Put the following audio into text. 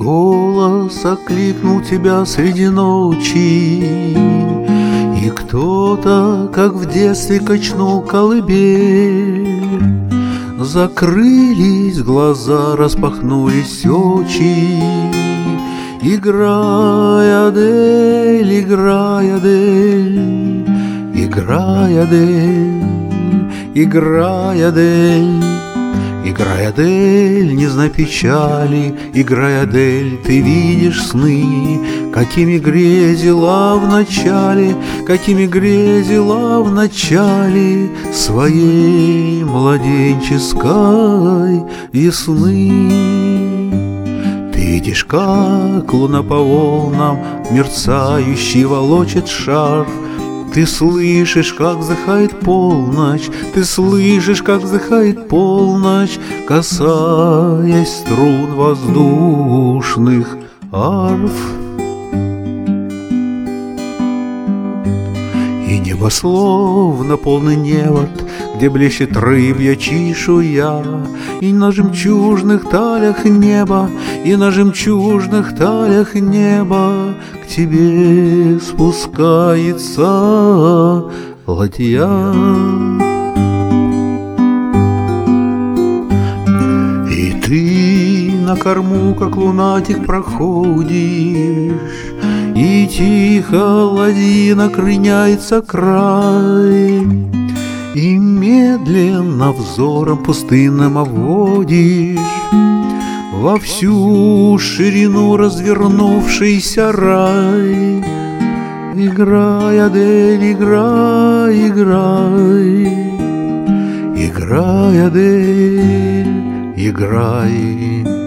голос окликнул тебя среди ночи, и кто-то, как в детстве, качнул колыбель. Закрылись глаза, распахнулись очи. Играй, Адель, играй, Адель, играй, Адель, играй, Адель. Играй, Адель, не знай печали, играй, Адель, ты видишь сны, какими грезила в начале, какими грезила в начале своей младенческой весны. Ты видишь, как луна по волнам мерцающий волочит шар. Ты слышишь, как вздыхает полночь, ты слышишь, как вздыхает полночь, касаясь струн воздушных арф. И небо словно полный невод, где блещет рыбья чешуя, и на жемчужных талях неба, и на жемчужных талях неба к тебе спускается ладья. И ты на корму, как лунатик, проходишь, и тихо ладья накрыняется край, и медленно взором пустынным обводишь во всю ширину развернувшийся рай. Играй, Адель, играй, играй, играй, Адель, играй.